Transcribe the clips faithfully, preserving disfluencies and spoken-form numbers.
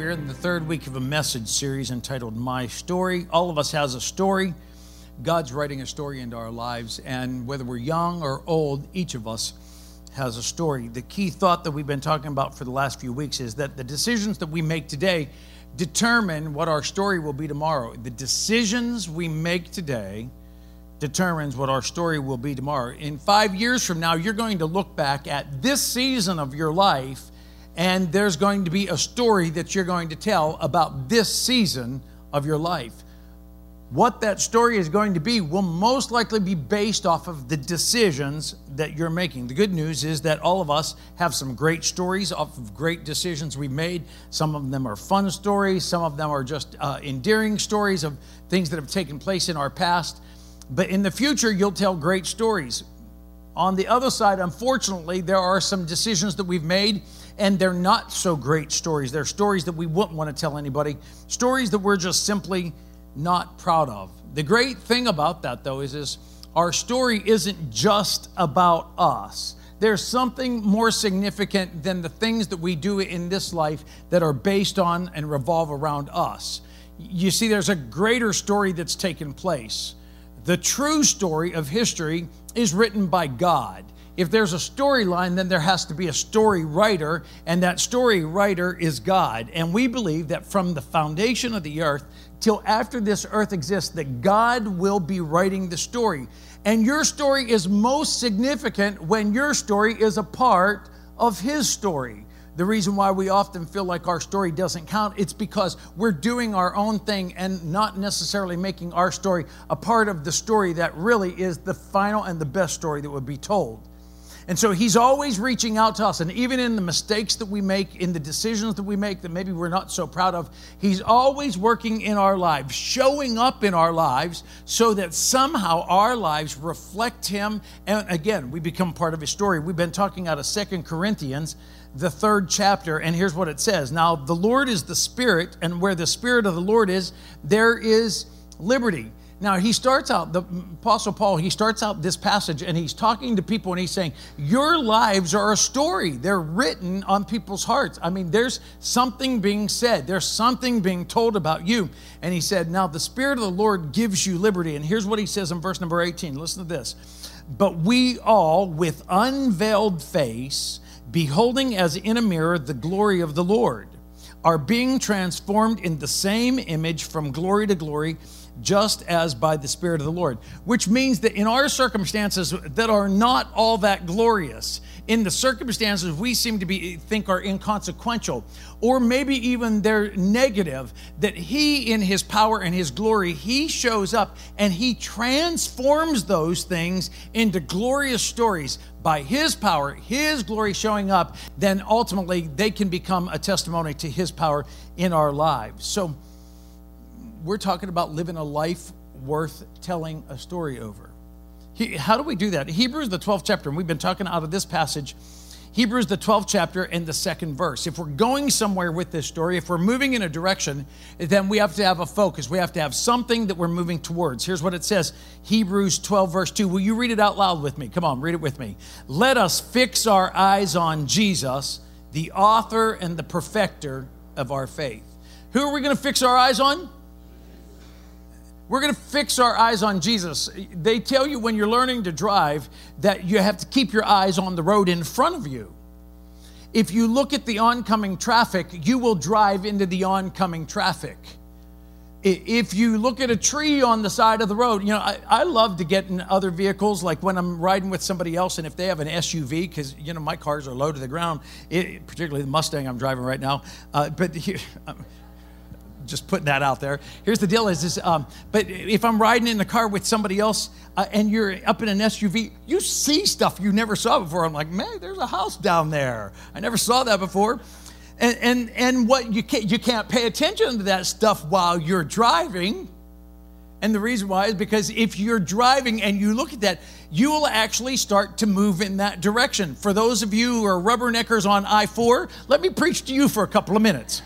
We're in the third week of a message series entitled My Story. All of us has a story. God's writing a story into our lives, and whether we're young or old, each of us has a story. The key thought that we've been talking about for the last few weeks is that the decisions that we make today determine what our story will be tomorrow. The decisions we make today determines what our story will be tomorrow. In five years from now, you're going to look back at this season of your life, and there's going to be a story that you're going to tell about this season of your life. What that story is going to be will most likely be based off of the decisions that you're making. The good news is that all of us have some great stories off of great decisions we made. Some of them are fun stories. Some of them are just uh, endearing stories of things that have taken place in our past. But in the future, you'll tell great stories. On the other side, unfortunately, there are some decisions that we've made, and they're not so great stories. They're stories that we wouldn't want to tell anybody, stories that we're just simply not proud of. The great thing about that, though, is, is our story isn't just about us. There's something more significant than the things that we do in this life that are based on and revolve around us. You see, there's a greater story that's taken place. The true story of history is written by God. If there's a storyline, then there has to be a story writer, and that story writer is God. And we believe that from the foundation of the earth till after this earth exists, that God will be writing the story. And your story is most significant when your story is a part of His story. The reason why we often feel like our story doesn't count, it's because we're doing our own thing and not necessarily making our story a part of the story that really is the final and the best story that would be told. And so He's always reaching out to us, and even in the mistakes that we make, in the decisions that we make that maybe we're not so proud of, He's always working in our lives, showing up in our lives so that somehow our lives reflect Him. And again, we become part of His story. We've been talking out of Second Corinthians, the third chapter, and here's what it says. Now, the Lord is the Spirit, and where the Spirit of the Lord is, there is liberty. Now, he starts out, the Apostle Paul, he starts out this passage, and he's talking to people, and he's saying, your lives are a story. They're written on people's hearts. I mean, there's something being said. There's something being told about you. And he said, now, the Spirit of the Lord gives you liberty. And here's what he says in verse number eighteen. Listen to this. But we all, with unveiled face, beholding as in a mirror the glory of the Lord, are being transformed in the same image from glory to glory, just as by the Spirit of the Lord. Which means that in our circumstances that are not all that glorious, in the circumstances we seem to be think are inconsequential, or maybe even they're negative, that He in His power and His glory, He shows up and He transforms those things into glorious stories. By His power, His glory showing up, then ultimately they can become a testimony to His power in our lives. So we're talking about living a life worth telling a story over. He, how do we do that? Hebrews, the twelfth chapter, and we've been talking out of this passage, Hebrews, the twelfth chapter and the second verse. If we're going somewhere with this story, if we're moving in a direction, then we have to have a focus. We have to have something that we're moving towards. Here's what it says, Hebrews twelve, verse two. Will you read it out loud with me? Come on, read it with me. Let us fix our eyes on Jesus, the author and the perfecter of our faith. Who are we going to fix our eyes on? We're going to fix our eyes on Jesus. They tell you when you're learning to drive that you have to keep your eyes on the road in front of you. If you look at the oncoming traffic, you will drive into the oncoming traffic. If you look at a tree on the side of the road, you know, I, I love to get in other vehicles, like when I'm riding with somebody else, and if they have an S U V, because, you know, my cars are low to the ground, it, particularly the Mustang I'm driving right now. Uh, but here, just putting that out there. Here's the deal is, is um, but if I'm riding in the car with somebody else uh, and you're up in an S U V, you see stuff you never saw before. I'm like, man, there's a house down there. I never saw that before. And and and what you can't, you can't pay attention to that stuff while you're driving. And the reason why is because if you're driving and you look at that, you will actually start to move in that direction. For those of you who are rubberneckers on I four, let me preach to you for a couple of minutes.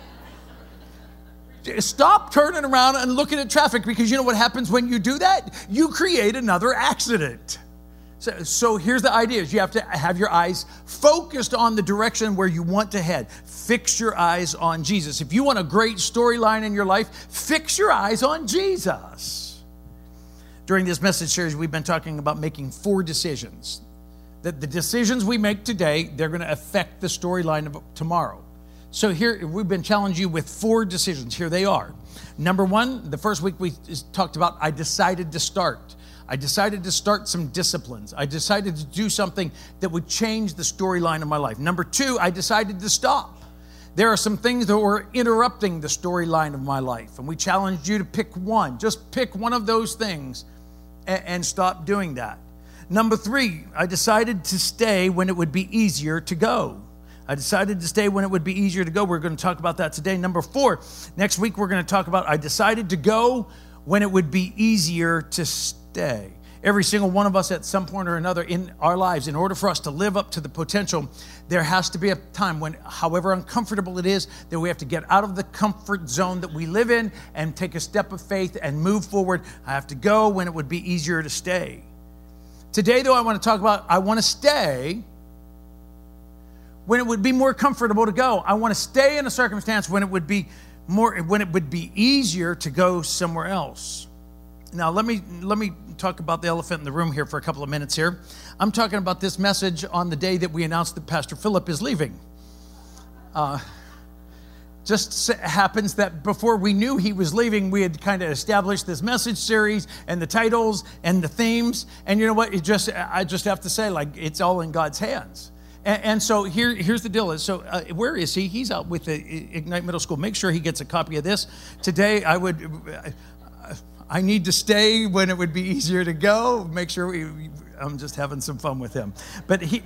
Stop turning around and looking at traffic, because you know what happens when you do that? You create another accident. So, so here's the idea, is you have to have your eyes focused on the direction where you want to head. Fix your eyes on Jesus. If you want a great storyline in your life, fix your eyes on Jesus. During this message series, we've been talking about making four decisions. That the decisions we make today, they're going to affect the storyline of tomorrow. So here, we've been challenging you with four decisions. Here they are. Number one, the first week we talked about, I decided to start. I decided to start some disciplines. I decided to do something that would change the storyline of my life. Number two, I decided to stop. There are some things that were interrupting the storyline of my life, and we challenged you to pick one. Just pick one of those things and, and stop doing that. Number three, I decided to stay when it would be easier to go. I decided to stay when it would be easier to go. We're going to talk about that today. Number four, next week we're going to talk about I decided to go when it would be easier to stay. Every single one of us at some point or another in our lives, in order for us to live up to the potential, there has to be a time when, however uncomfortable it is, that we have to get out of the comfort zone that we live in and take a step of faith and move forward. I have to go when it would be easier to stay. Today, though, I want to talk about I want to stay when it would be more comfortable to go. I want to stay in a circumstance when it would be more, when it would be easier to go somewhere else. Now, let me let me talk about the elephant in the room here for a couple of minutes here. I'm talking about this message on the day that we announced that Pastor Philip is leaving. Uh, just happens that before we knew he was leaving, we had kind of established this message series and the titles and the themes. And you know what? It just I just have to say, like, it's all in God's hands. And, and so here, here's the deal. So uh, where is he? He's out with the Ignite Middle School. Make sure he gets a copy of this. Today, I would... Uh, I need to stay when it would be easier to go. Make sure we, I'm just having some fun with him. But he,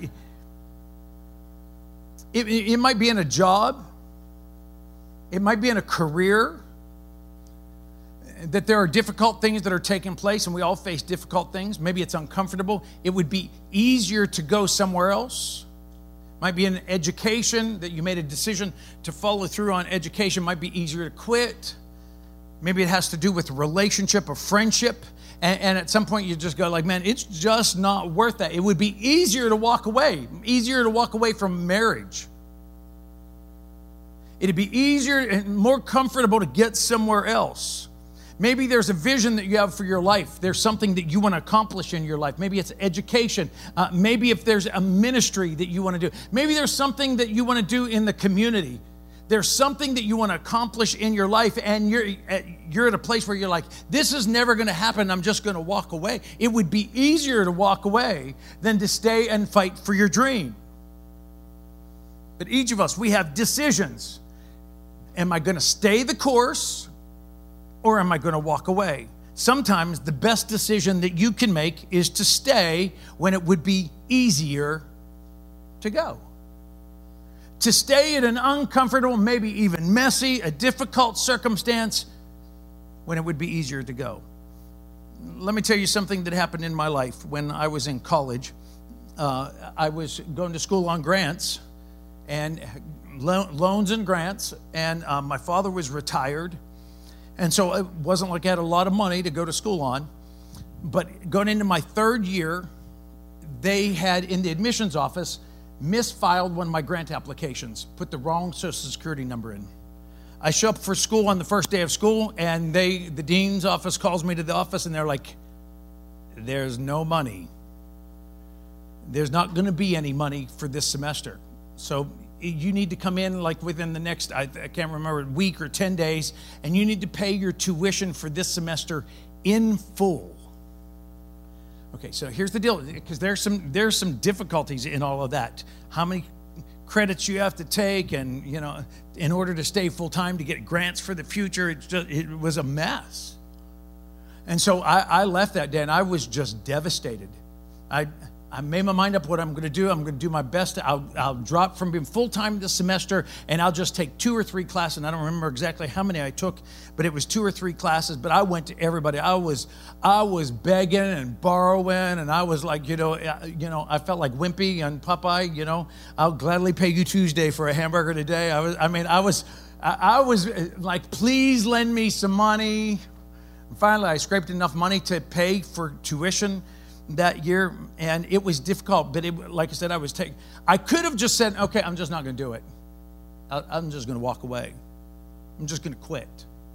it, it might be in a job. It might be in a career. That there are difficult things that are taking place, and we all face difficult things. Maybe it's uncomfortable. It would be easier to go somewhere else. Might be in education, that you made a decision to follow through on education. Might be easier to quit. Maybe it has to do with relationship or friendship. And, and at some point you just go like, man, it's just not worth that. It would be easier to walk away, easier to walk away from marriage. It'd be easier and more comfortable to get somewhere else. Maybe there's a vision that you have for your life. There's something that you want to accomplish in your life. Maybe it's education. Uh, maybe if there's a ministry that you want to do. Maybe there's something that you want to do in the community. There's something that you want to accomplish in your life, and you're at, you're at a place where you're like, this is never going to happen. I'm just going to walk away. It would be easier to walk away than to stay and fight for your dream. But each of us, we have decisions. Am I going to stay the course, or am I going to walk away? Sometimes the best decision that you can make is to stay when it would be easier to go. To stay in an uncomfortable, maybe even messy, a difficult circumstance when it would be easier to go. Let me tell you something that happened in my life when I was in college. Uh, I was going to school on grants and lo- loans and grants, and uh, my father was retired. And so it wasn't like I had a lot of money to go to school on. But going into my third year, they had in the admissions office misfiled one of my grant applications, put the wrong Social Security number in. I show up for school on the first day of school, and they, the dean's office calls me to the office, and they're like, there's no money. There's not going to be any money for this semester. So you need to come in like within the next, I, I can't remember, week or ten days, and you need to pay your tuition for this semester in full. Okay, so here's the deal, because there's some there's some difficulties in all of that. How many credits you have to take, and you know, in order to stay full time to get grants for the future, it just it was a mess. And so I, I left that day, and I was just devastated. I I made my mind up what I'm going to do. I'm going to do my best. I'll, I'll drop from being full-time this semester, and I'll just take two or three classes. And I don't remember exactly how many I took, but it was two or three classes. But I went to everybody. I was I was begging and borrowing, and I was like, you know, you know, I felt like Wimpy and Popeye, you know. I'll gladly pay you Tuesday for a hamburger today. I was, I mean, I was, I, I was like, please lend me some money. And finally, I scraped enough money to pay for tuition. that year, and it was difficult, but it, like I said, I was taking, I could have just said, okay, I'm just not going to do it. I, I'm just going to walk away. I'm just going to quit.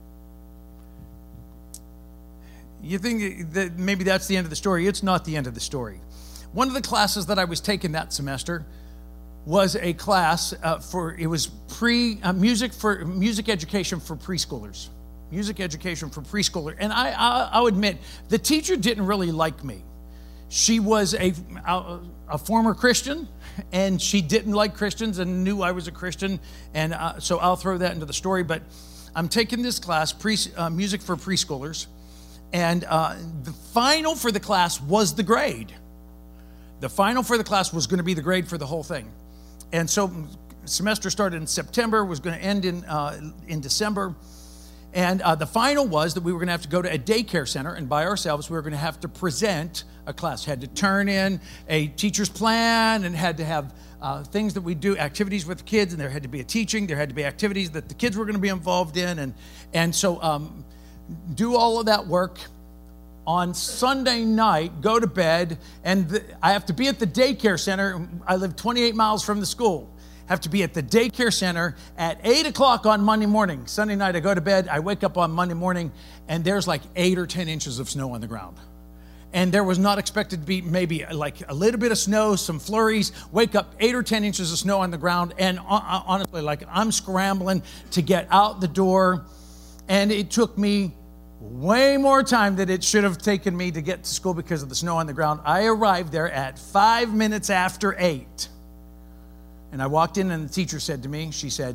You think that maybe that's the end of the story? It's not the end of the story. One of the classes that I was taking that semester was a class uh, for, it was pre uh, music for music education for preschoolers. Music education for preschooler. And I, I, I'll admit, the teacher didn't really like me. She was a, a, a former Christian, and she didn't like Christians and knew I was a Christian. And uh, so I'll throw that into the story. But I'm taking this class, pre, uh, music for preschoolers. And uh, the final for the class was the grade. The final for the class was going to be the grade for the whole thing. And so semester started in September, was going to end in, uh, in December. And uh, the final was that we were going to have to go to a daycare center, and by ourselves, we were going to have to present a class. Had to turn in a teacher's plan, and had to have uh, things that we do, activities with the kids, and there had to be a teaching. There had to be activities that the kids were going to be involved in. And, and so um, do all of that work. On Sunday night, go to bed, and the, I have to be at the daycare center. I live twenty-eight miles from the school. Have to be at the daycare center at eight o'clock on Monday morning. Sunday night, I go to bed. I wake up on Monday morning, and there's like eight or ten inches of snow on the ground. And there was not expected to be maybe like a little bit of snow, some flurries. Wake up, eight or ten inches of snow on the ground. And honestly, like I'm scrambling to get out the door. And it took me way more time than it should have taken me to get to school because of the snow on the ground. I arrived there at five minutes after eight. And I walked in, and the teacher said to me, she said,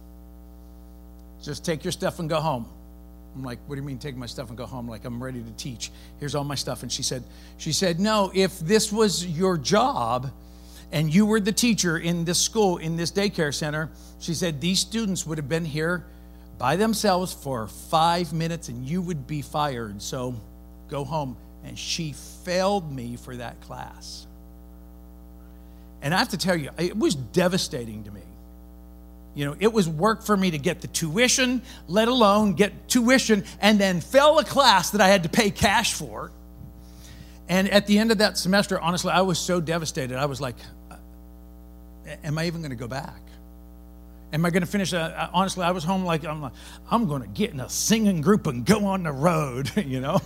just take your stuff and go home. I'm like, what do you mean take my stuff and go home? Like, I'm ready to teach. Here's all my stuff. And she said, she said, no, if this was your job and you were the teacher in this school, in this daycare center, she said, these students would have been here by themselves for five minutes and you would be fired. So go home. And she failed me for that class. And I have to tell you, it was devastating to me. You know, it was work for me to get the tuition, let alone get tuition, and then fail a class that I had to pay cash for. And at the end of that semester, honestly, I was so devastated. I was like, am I even going to go back? Am I going to finish? Uh, honestly, I was home like, I'm like, I'm going to get in a singing group and go on the road, you know?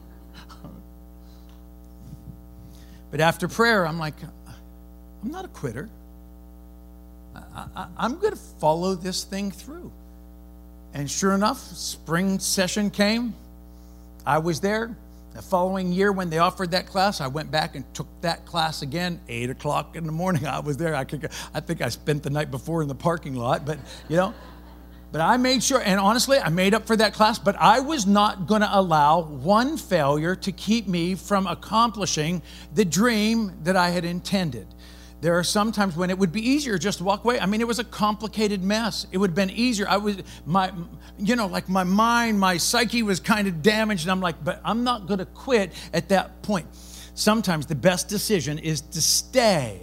But after prayer, I'm like, I'm not a quitter. I, I, I'm going to follow this thing through. And sure enough, spring session came. I was there. The following year when they offered that class, I went back and took that class again, eight o'clock in the morning. I was there. I could, I think I spent the night before in the parking lot, but you know, but I made sure, and honestly, I made up for that class, but I was not going to allow one failure to keep me from accomplishing the dream that I had intended. There are some times when it would be easier just to walk away. I mean, it was a complicated mess. It would have been easier. I was, my, you know, like my mind, my psyche was kind of damaged. And I'm like, but I'm not going to quit at that point. Sometimes the best decision is to stay,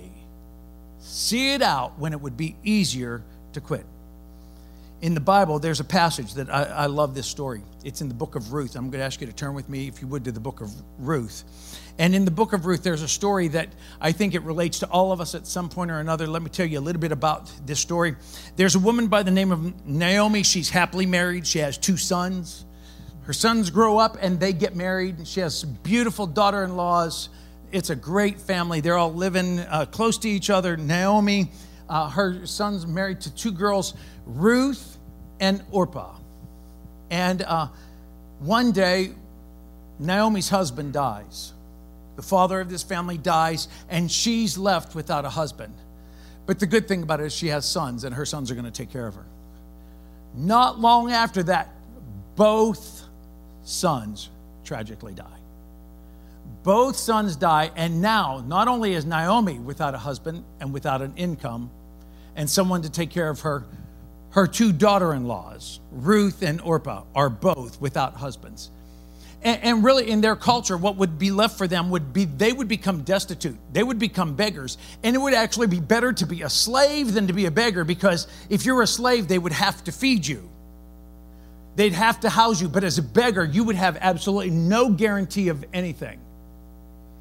see it out when it would be easier to quit. In the Bible, there's a passage that I, I love this story. It's in the book of Ruth. I'm going to ask you to turn with me, if you would, to the book of Ruth. And in the book of Ruth, there's a story that I think it relates to all of us at some point or another. Let me tell you a little bit about this story. There's a woman by the name of Naomi. She's happily married. She has two sons. Her sons grow up and they get married. She has beautiful daughter-in-laws. It's a great family. They're all living uh, close to each other. Naomi, uh, her son's married to two girls, Ruth and Orpah. And uh, one day, Naomi's husband dies. The father of this family dies, and she's left without a husband. But the good thing about it is she has sons, and her sons are going to take care of her. Not long after that, both sons tragically die. Both sons die, and now, not only is Naomi without a husband and without an income and someone to take care of her, her two daughter-in-laws, Ruth and Orpah, are both without husbands. And, and really, in their culture, what would be left for them would be, they would become destitute. They would become beggars. And it would actually be better to be a slave than to be a beggar, because if you're a slave, they would have to feed you. They'd have to house you. But as a beggar, you would have absolutely no guarantee of anything.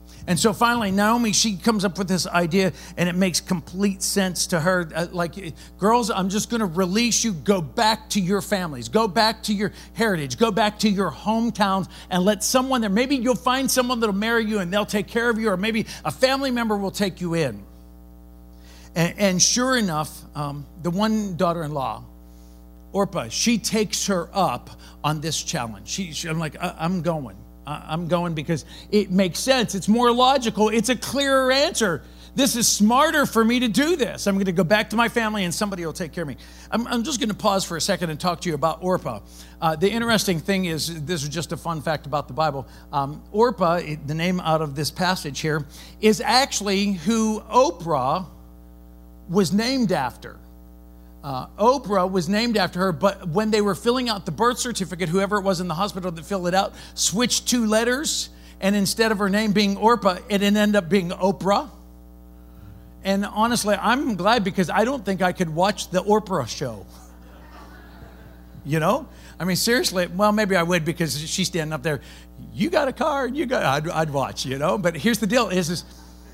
And so finally, Naomi, she comes up with this idea, and it makes complete sense to her. Uh, like, girls, I'm just going to release you. Go back to your families. Go back to your heritage. Go back to your hometowns and let someone there. Maybe you'll find someone that'll marry you and they'll take care of you, or maybe a family member will take you in. And, and sure enough, um, the one daughter-in-law, Orpah, she takes her up on this challenge. She, she I'm like, I, I'm going. I'm going because it makes sense. It's more logical. It's a clearer answer. This is smarter for me to do this. I'm going to go back to my family and somebody will take care of me. I'm, I'm just going to pause for a second and talk to you about Orpah. Uh, the interesting thing is, this is just a fun fact about the Bible. Um, Orpah, the name out of this passage here, is actually who Oprah was named after. Uh, Oprah was named after her, but when they were filling out the birth certificate, whoever it was in the hospital that filled it out switched two letters, and instead of her name being Orpah, it ended up being Oprah. And honestly, I'm glad, because I don't think I could watch the Oprah show. You know? I mean, seriously, well, maybe I would, because she's standing up there. You got a car, you got, I'd, I'd watch, you know? But here's the deal, is, is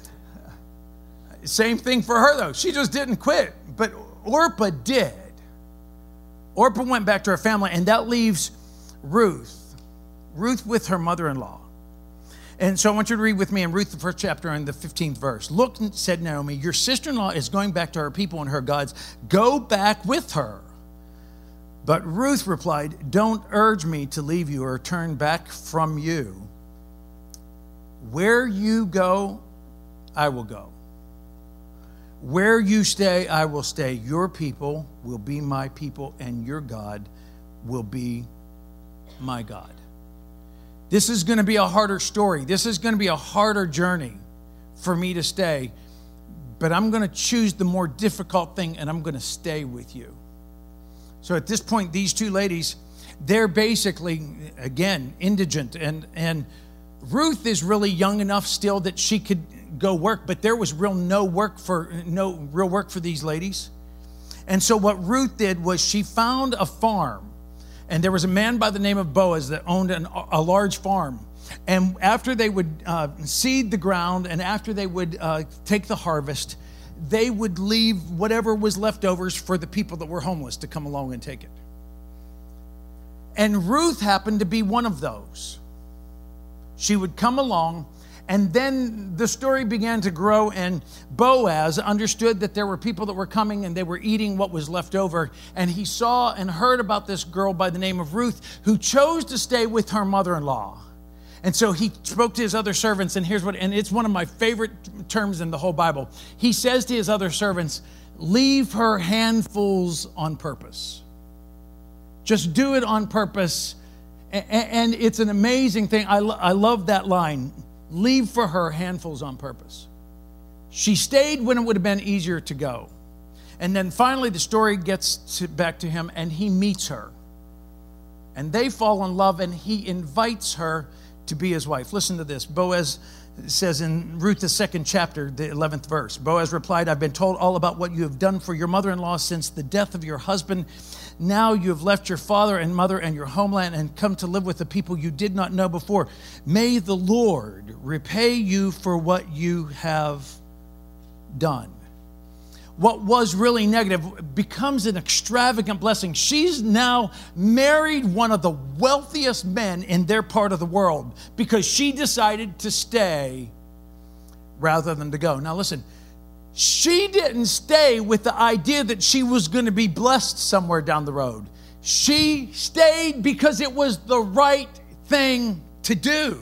same thing for her, though. She just didn't quit, but Orpah did. Orpah went back to her family, and that leaves Ruth. Ruth with her mother-in-law. And so I want you to read with me in Ruth, the first chapter, and the fifteenth verse. Look, said Naomi, your sister-in-law is going back to her people and her gods. Go back with her. But Ruth replied, don't urge me to leave you or turn back from you. Where you go, I will go. Where you stay, I will stay. Your people will be my people, and your God will be my God. This is going to be a harder story. This is going to be a harder journey for me to stay. But I'm going to choose the more difficult thing, and I'm going to stay with you. So at this point, these two ladies, they're basically, again, indigent. And, and Ruth is really young enough still that she could go work, but there was real no work for no real work for these ladies. And so what Ruth did was she found a farm, and there was a man by the name of Boaz that owned an, a large farm. And after they would uh, seed the ground, and after they would uh, take the harvest, they would leave whatever was leftovers for the people that were homeless to come along and take it. And Ruth happened to be one of those. She would come along, and then the story began to grow, and Boaz understood that there were people that were coming and they were eating what was left over. And he saw and heard about this girl by the name of Ruth who chose to stay with her mother-in-law. And so he spoke to his other servants, and here's what, and it's one of my favorite terms in the whole Bible. He says to his other servants, leave her handfuls on purpose. Just do it on purpose. And it's an amazing thing. I, lo- I love that line. Leave for her handfuls on purpose. She stayed when it would have been easier to go. And then finally the story gets to, back to him, and he meets her. And they fall in love, and he invites her to be his wife. Listen to this. Boaz says in Ruth, the second chapter, the eleventh verse, Boaz replied, I've been told all about what you have done for your mother-in-law since the death of your husband. Now you have left your father and mother and your homeland and come to live with the people you did not know before. May the Lord repay you for what you have done. What was really negative becomes an extravagant blessing. She's now married one of the wealthiest men in their part of the world because she decided to stay rather than to go. Now listen, she didn't stay with the idea that she was going to be blessed somewhere down the road. She stayed because it was the right thing to do.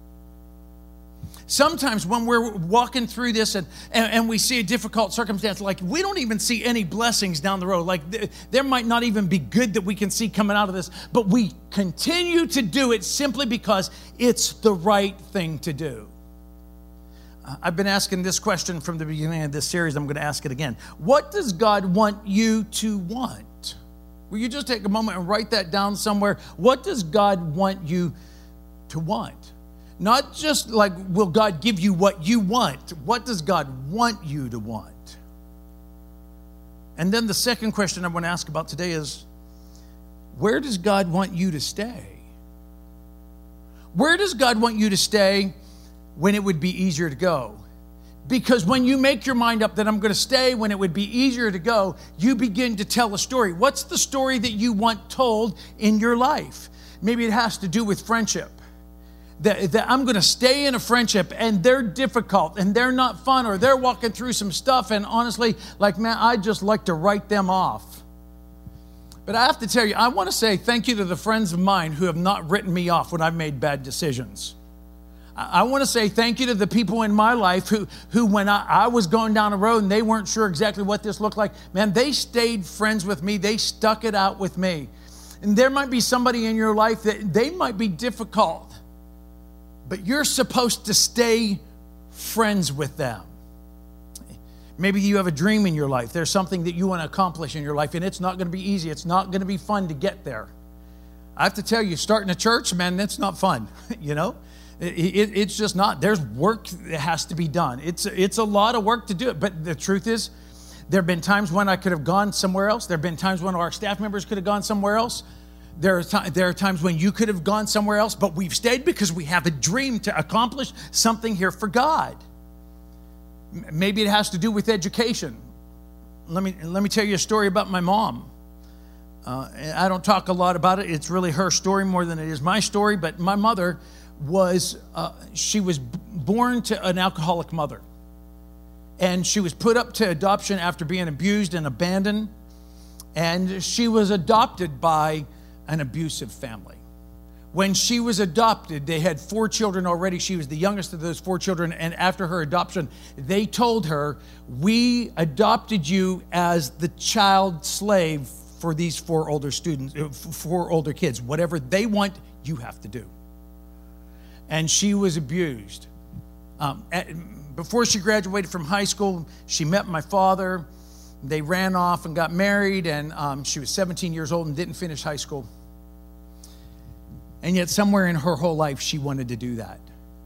Sometimes when we're walking through this and, and, and we see a difficult circumstance, like we don't even see any blessings down the road. Like th- there might not even be good that we can see coming out of this, but we continue to do it simply because it's the right thing to do. Uh, I've been asking this question from the beginning of this series. I'm going to ask it again. What does God want you to want? Will you just take a moment and write that down somewhere? What does God want you to want? Not just like, will God give you what you want? What does God want you to want? And then the second question I want to ask about today is, where does God want you to stay? Where does God want you to stay when it would be easier to go. Because when you make your mind up that I'm going to stay when it would be easier to go, you begin to tell a story. What's the story that you want told in your life? Maybe it has to do with friendship. That, that I'm going to stay in a friendship and they're difficult and they're not fun, or they're walking through some stuff and honestly, like, man, I'd just like to write them off. But I have to tell you, I want to say thank you to the friends of mine who have not written me off when I've made bad decisions. I want to say thank you to the people in my life who, who when I, I was going down a road and they weren't sure exactly what this looked like, man, they stayed friends with me. They stuck it out with me. And there might be somebody in your life that they might be difficult, but you're supposed to stay friends with them. Maybe you have a dream in your life. There's something that you want to accomplish in your life, and it's not going to be easy. It's not going to be fun to get there. I have to tell you, starting a church, man, that's not fun, you know? It, it, it's just not. There's work that has to be done. It's, it's a lot of work to do it. But the truth is, there have been times when I could have gone somewhere else. There have been times when our staff members could have gone somewhere else. There are, th- there are times when you could have gone somewhere else, but we've stayed because we have a dream to accomplish something here for God. M- maybe it has to do with education. Let me, let me tell you a story about my mom. Uh, I don't talk a lot about it. It's really her story more than it is my story, but my mother was, uh, she was b- born to an alcoholic mother. And she was put up to adoption after being abused and abandoned. And she was adopted by an abusive family. When she was adopted, they had four children already. She was the youngest of those four children. And after her adoption, they told her, we adopted you as the child slave for these four older students, four older kids. Whatever they want, you have to do. And she was abused. Um, at, before she graduated from high school, she met my father. They ran off and got married, and um, she was seventeen years old and didn't finish high school. And yet somewhere in her whole life, she wanted to do that.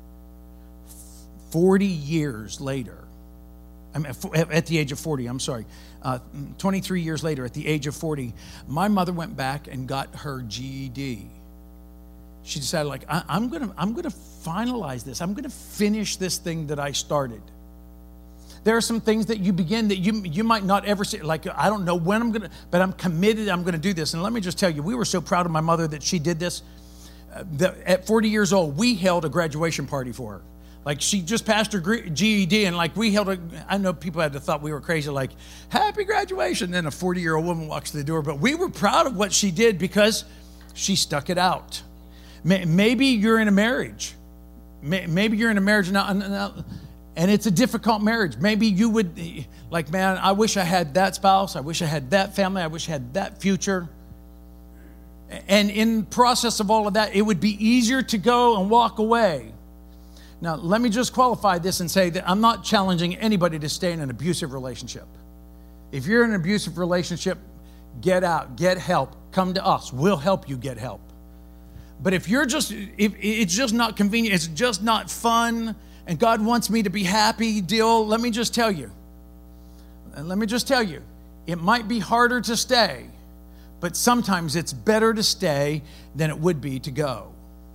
forty years later, I mean, at the age of forty, I'm sorry, uh, twenty-three years later, at the age of forty, my mother went back and got her G E D. She decided, like, I, I'm gonna, I'm gonna finalize this. I'm gonna finish this thing that I started. There are some things that you begin that you you might not ever see. Like, I don't know when I'm gonna, but I'm committed. I'm gonna do this. And let me just tell you, we were so proud of my mother that she did this. Uh, that at forty years old, we held a graduation party for her. Like, she just passed her G E D, and like we held a. I know people had to thought we were crazy. Like, happy graduation. And then a forty-year-old woman walks to the door, but we were proud of what she did because she stuck it out. Maybe you're in a marriage. Maybe you're in a marriage now, and it's a difficult marriage. Maybe you would, like, man, I wish I had that spouse. I wish I had that family. I wish I had that future. And in the process of all of that, it would be easier to go and walk away. Now, let me just qualify this and say that I'm not challenging anybody to stay in an abusive relationship. If you're in an abusive relationship, get out, get help, come to us. We'll help you get help. But if you're just, if it's just not convenient, it's just not fun, and God wants me to be happy, deal, let me just tell you, and let me just tell you, it might be harder to stay, but sometimes it's better to stay than it would be to go.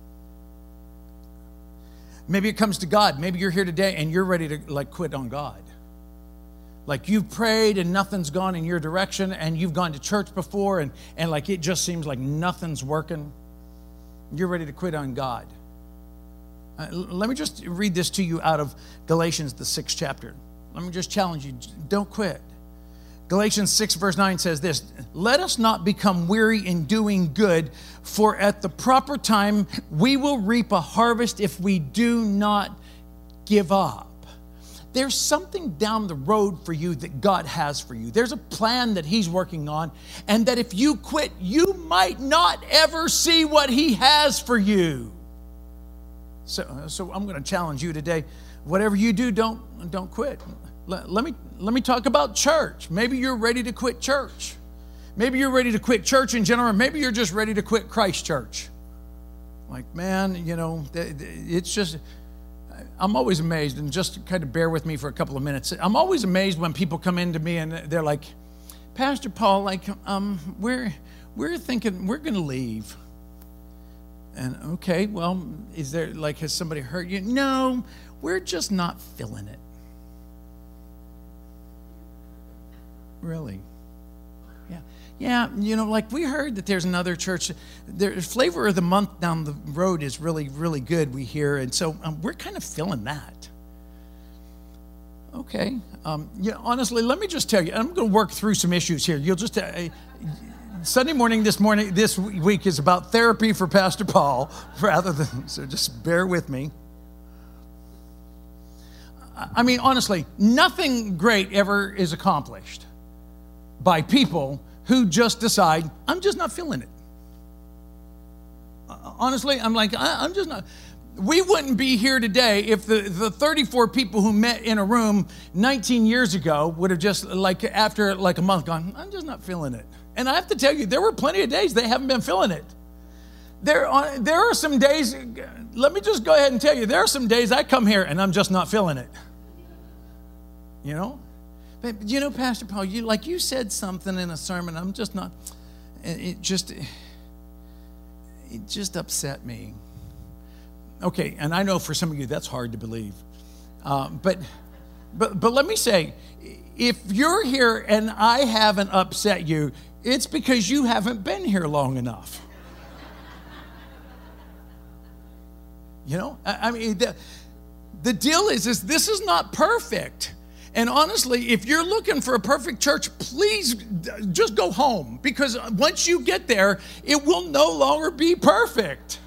Maybe it comes to God. Maybe you're here today and you're ready to like quit on God. Like, you've prayed and nothing's gone in your direction, and you've gone to church before and, and like it just seems like nothing's working. You're ready to quit on God. Uh, let me just read this to you out of Galatians, the sixth chapter. Let me just challenge you, don't quit. Galatians six verse nine says this, let us not become weary in doing good, for at the proper time we will reap a harvest if we do not give up. There's something down the road for you that God has for you. There's a plan that He's working on, and that if you quit, you might not ever see what He has for you. So, so I'm going to challenge you today. Whatever you do, don't, don't quit. Let, let me, let me talk about church. Maybe you're ready to quit church. Maybe you're ready to quit church in general. Maybe you're just ready to quit Christ Church. Like, man, you know, it's just... I'm always amazed, and just kind of bear with me for a couple of minutes. I'm always amazed when people come into me and they're like, Pastor Paul, like, um, we're we're thinking we're going to leave. And okay, well, is there, like, has somebody hurt you? No, we're just not feeling it. Really? Yeah. Yeah, you know, like we heard that there's another church. The Flavor of the Month down the road is really, really good, we hear. And so um, we're kind of feeling that. Okay. Um, you know, honestly, let me just tell you, I'm going to work through some issues here. You'll just... Uh, Sunday morning, this morning, this week is about therapy for Pastor Paul, rather than, so just bear with me. I mean, honestly, nothing great ever is accomplished by people who just decide, I'm just not feeling it. Honestly, I'm like, I'm just not. We wouldn't be here today if the, the thirty-four people who met in a room nineteen years ago would have just, like, after like a month gone, I'm just not feeling it. And I have to tell you, there were plenty of days they haven't been feeling it. There are, there are some days, let me just go ahead and tell you, there are some days I come here and I'm just not feeling it. You know? But, you know, Pastor Paul, you like you said something in a sermon, I'm just not, it just, it just upset me. Okay, and I know for some of you that's hard to believe. Uh, but, but, but let me say, if you're here and I haven't upset you, it's because you haven't been here long enough. You know, I, I mean, the, the deal is, is this is not perfect. And honestly, if you're looking for a perfect church, please just go home. Because once you get there, it will no longer be perfect.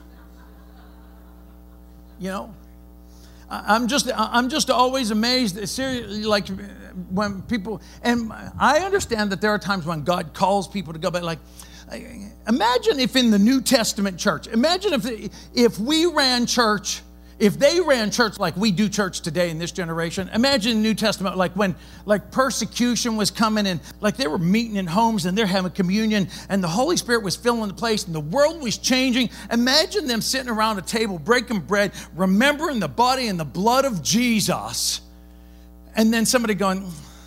You know? I'm just, I'm just always amazed, seriously, like when people, and I understand that there are times when God calls people to go, but like, imagine if in the New Testament church, imagine if, if we ran church, if they ran church like we do church today in this generation. Imagine the New Testament, like when like persecution was coming and like they were meeting in homes and they're having communion and the Holy Spirit was filling the place and the world was changing. Imagine them sitting around a table, breaking bread, remembering the body and the blood of Jesus. And then somebody going,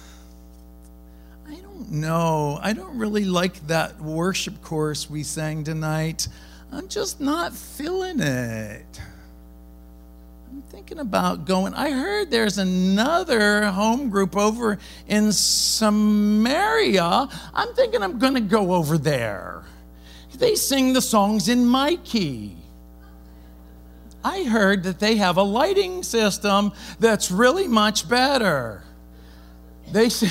I don't know. I don't really like that worship chorus we sang tonight. I'm just not feeling it. I'm thinking about going. I heard there's another home group over in Samaria. I'm thinking I'm going to go over there. They sing the songs in my key. I heard that they have a lighting system that's really much better. They say,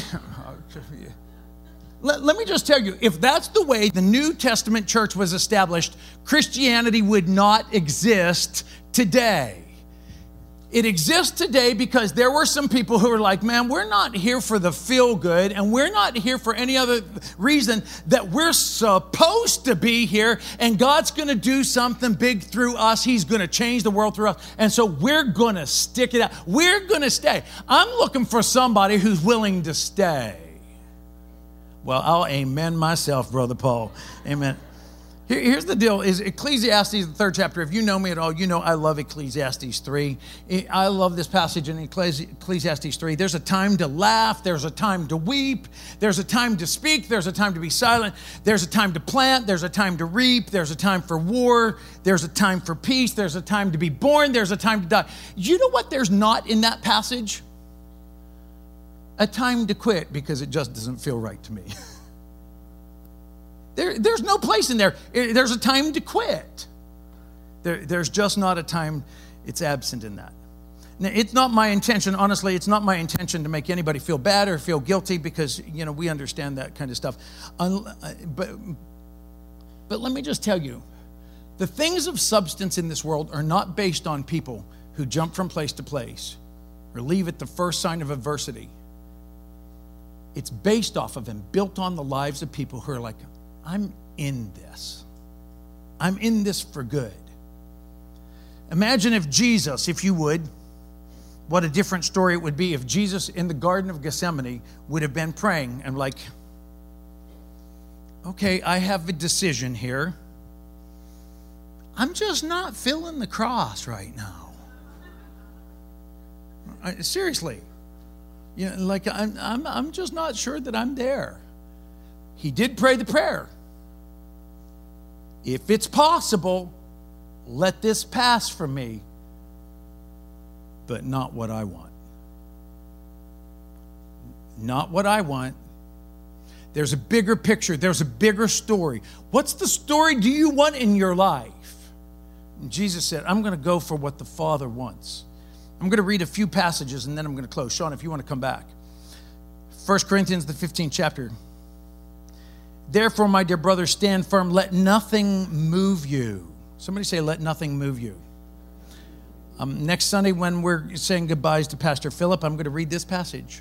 let, let me just tell you, if that's the way the New Testament church was established, Christianity would not exist today. It exists today because there were some people who were like, man, we're not here for the feel good, and we're not here for any other reason that we're supposed to be here, and God's going to do something big through us. He's going to change the world through us, and so we're going to stick it out. We're going to stay. I'm looking for somebody who's willing to stay. Well, I'll amen myself, Brother Paul. Amen. Here, here's the deal, is Ecclesiastes, the third chapter. If you know me at all, you know I love Ecclesiastes three. I love this passage in Ecclesiastes three. There's a time to laugh. There's a time to weep. There's a time to speak. There's a time to be silent. There's a time to plant. There's a time to reap. There's a time for war. There's a time for peace. There's a time to be born. There's a time to die. You know what there's not in that passage? A time to quit because it just doesn't feel right to me. There, there's no place in there. There's a time to quit. There, there's just not a time. It's absent in that. Now, it's not my intention, honestly, it's not my intention to make anybody feel bad or feel guilty because, you know, we understand that kind of stuff. But, but let me just tell you, the things of substance in this world are not based on people who jump from place to place or leave at the first sign of adversity. It's based off of and built on the lives of people who are like, I'm in this. I'm in this for good. Imagine if Jesus, if you would, what a different story it would be if Jesus in the Garden of Gethsemane would have been praying and like, okay, I have a decision here. I'm just not feeling the cross right now. I, seriously. You know, like I'm, I'm, I'm just not sure that I'm there. He did pray the prayer. If it's possible, let this pass from me, but not what I want. Not what I want. There's a bigger picture. There's a bigger story. What's the story do you want in your life? And Jesus said, I'm going to go for what the Father wants. I'm going to read a few passages and then I'm going to close. Sean, if you want to come back. First Corinthians, the fifteenth chapter. Therefore, my dear brothers, stand firm. Let nothing move you. Somebody say, let nothing move you. Um, next Sunday, when we're saying goodbyes to Pastor Philip, I'm going to read this passage.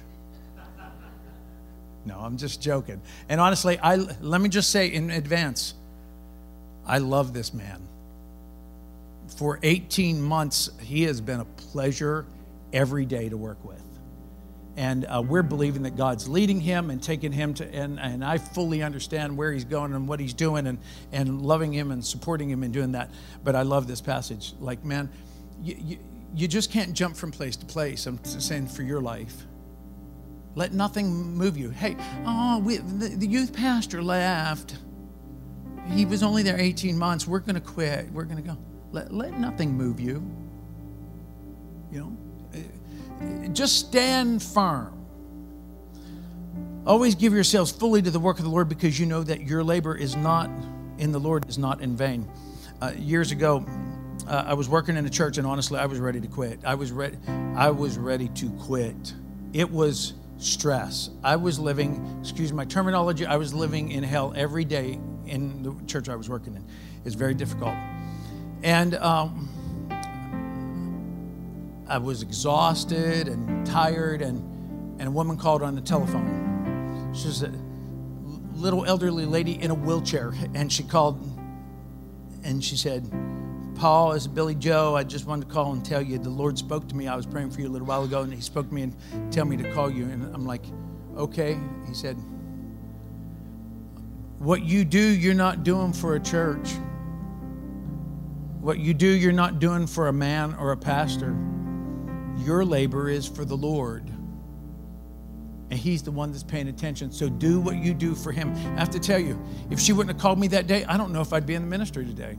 No, I'm just joking. And honestly, I let me just say in advance, I love this man. For eighteen months, he has been a pleasure every day to work with. And uh, we're believing that God's leading him and taking him to, and, and I fully understand where he's going and what he's doing and, and loving him and supporting him and doing that. But I love this passage. Like, man, you, you, you just can't jump from place to place. I'm saying for your life. Let nothing move you. Hey, oh, we, the, the youth pastor left. He was only there eighteen months. We're going to quit. We're going to go. Let, let nothing move you. You know? Just stand firm. Always give yourselves fully to the work of the Lord, because you know that your labor is not in the Lord is not in vain. Uh, years ago, uh, I was working in a church, and honestly, I was ready to quit. I was ready. I was ready to quit. It was stress. I was living, excuse my terminology, I was living in hell every day in the church I was working in. It's very difficult. And um, I was exhausted and tired, and, and a woman called on the telephone. She was a little elderly lady in a wheelchair, and she called and she said, Paul, it's Billy Joe. I just wanted to call and tell you the Lord spoke to me. I was praying for you a little while ago, and he spoke to me and tell me to call you. And I'm like, okay. He said, what you do, you're not doing for a church. What you do, you're not doing for a man or a pastor. Your labor is for the Lord. And he's the one that's paying attention. So do what you do for him. I have to tell you, if she wouldn't have called me that day, I don't know if I'd be in the ministry today.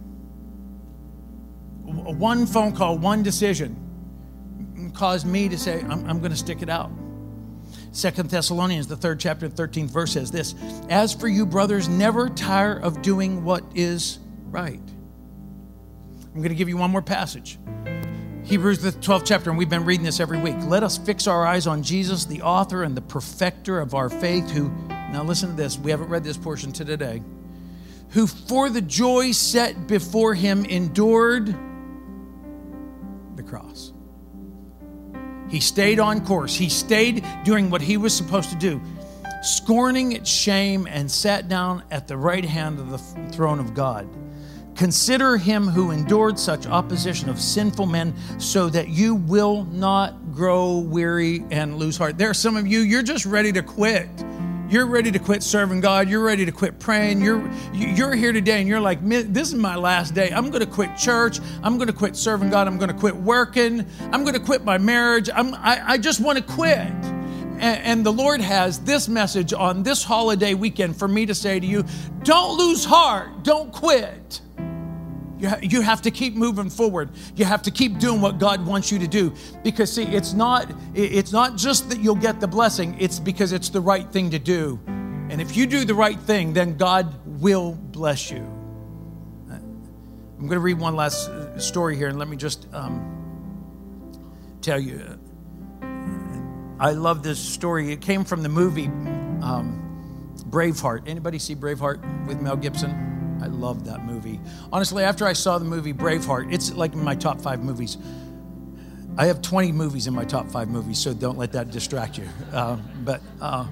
One phone call, one decision caused me to say, I'm, I'm going to stick it out. Second Thessalonians, the third chapter, thirteenth verse says this, as for you, brothers, never tire of doing what is right. I'm going to give you one more passage. Hebrews, the twelfth chapter, and we've been reading this every week. Let us fix our eyes on Jesus, the author and the perfecter of our faith, who, now listen to this, we haven't read this portion to today, who for the joy set before him endured the cross. He stayed on course. He stayed doing what he was supposed to do, scorning its shame, and sat down at the right hand of the throne of God. Consider him who endured such opposition of sinful men, so that you will not grow weary and lose heart. There are some of you, you're just ready to quit. You're ready to quit serving God. You're ready to quit praying. You're you're here today and you're like, this is my last day. I'm going to quit church. I'm going to quit serving God. I'm going to quit working. I'm going to quit my marriage. I'm, I, I just want to quit. And, and the Lord has this message on this holiday weekend for me to say to you, don't lose heart. Don't quit. You have to keep moving forward. You have to keep doing what God wants you to do. Because see, it's not, it's not just that you'll get the blessing. It's because it's the right thing to do. And if you do the right thing, then God will bless you. I'm going to read one last story here, and let me just um, tell you. I love this story. It came from the movie um, Braveheart. Anybody see Braveheart with Mel Gibson? I love that movie. Honestly, after I saw the movie Braveheart, it's like in my top five movies. I have twenty movies in my top five movies, so don't let that distract you. Uh, but uh,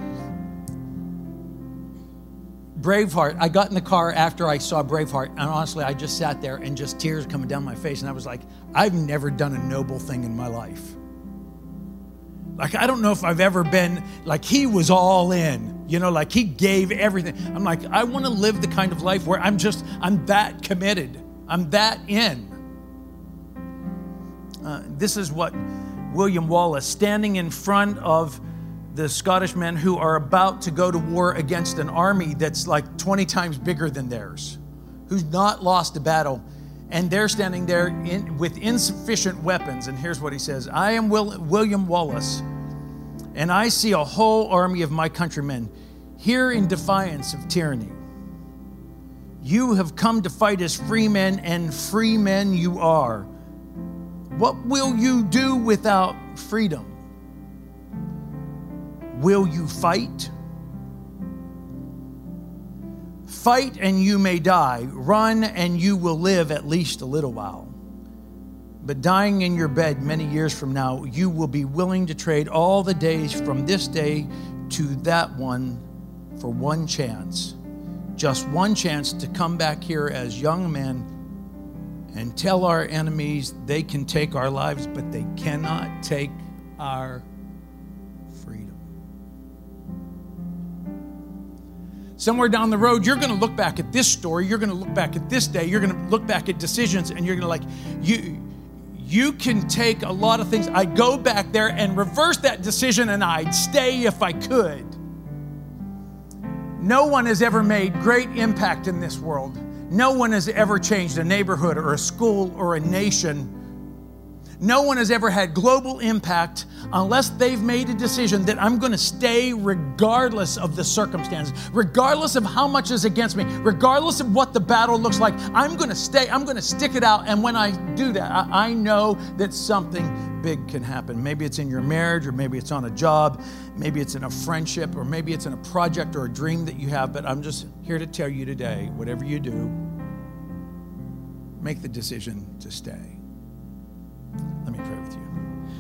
Braveheart, I got in the car after I saw Braveheart, and honestly, I just sat there and just tears coming down my face, and I was like, I've never done a noble thing in my life. Like, I don't know if I've ever been, like, he was all in, you know, like he gave everything. I'm like, I want to live the kind of life where I'm just, I'm that committed. I'm that in. Uh, this is what William Wallace, standing in front of the Scottish men who are about to go to war against an army that's like twenty times bigger than theirs, who's not lost a battle. And they're standing there in, with insufficient weapons. And here's what he says. I am Will, William Wallace, and I see a whole army of my countrymen here in defiance of tyranny. You have come to fight as free men, and free men you are. What will you do without freedom? Will you fight? Fight and you may die. Run and you will live at least a little while. But dying in your bed many years from now, you will be willing to trade all the days from this day to that one for one chance. Just one chance to come back here as young men and tell our enemies they can take our lives, but they cannot take our freedom. Somewhere down the road, you're going to look back at this story. You're going to look back at this day. You're going to look back at decisions, and you're going to like, you, you can take a lot of things. I'd go back there and reverse that decision, and I'd stay if I could. No one has ever made great impact in this world. No one has ever changed a neighborhood or a school or a nation. No one has ever had global impact unless they've made a decision that I'm going to stay regardless of the circumstances, regardless of how much is against me, regardless of what the battle looks like. I'm going to stay. I'm going to stick it out. And when I do that, I, I know that something big can happen. Maybe it's in your marriage, or maybe it's on a job, maybe it's in a friendship, or maybe it's in a project or a dream that you have. But I'm just here to tell you today, whatever you do, make the decision to stay. Let me pray with you.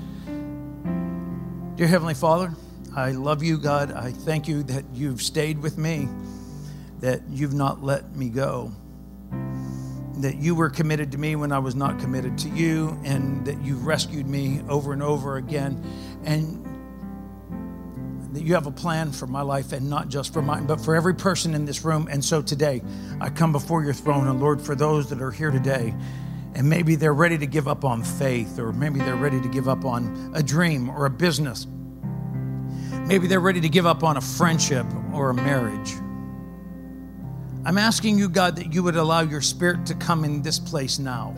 Dear Heavenly Father, I love you, God. I thank you that you've stayed with me, that you've not let me go, that you were committed to me when I was not committed to you, and that you've rescued me over and over again, and that you have a plan for my life, and not just for mine, but for every person in this room. And so today, I come before your throne, and Lord, for those that are here today, and maybe they're ready to give up on faith, or maybe they're ready to give up on a dream or a business. Maybe they're ready to give up on a friendship or a marriage. I'm asking you, God, that you would allow your Spirit to come in this place now.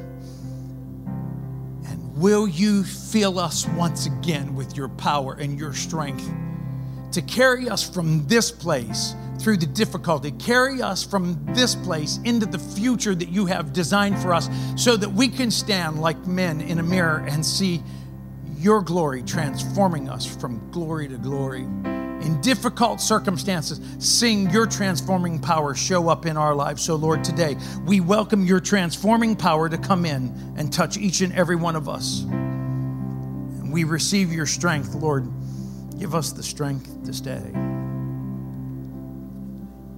And will you fill us once again with your power and your strength to carry us from this place through the difficulty, carry us from this place into the future that you have designed for us, so that we can stand like men in a mirror and see your glory transforming us from glory to glory. In difficult circumstances, seeing your transforming power show up in our lives. So Lord, today we welcome your transforming power to come in and touch each and every one of us. And we receive your strength, Lord. Give us the strength to stay.